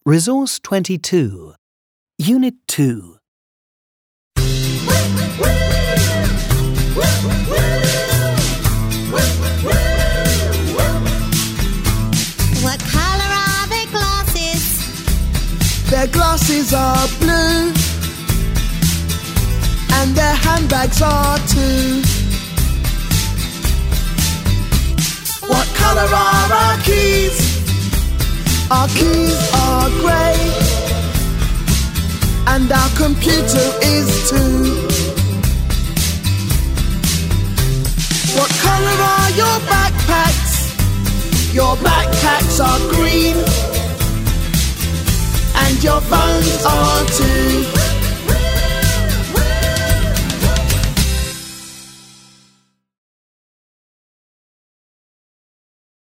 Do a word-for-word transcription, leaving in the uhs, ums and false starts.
Resource twenty-two, Unit two. What colour are their glasses? Their glasses are blue, and their handbags are too. What colour are our keys? Our keys are grey, and our computer is too. What colour are your backpacks? Your backpacks are green, and your phones are too.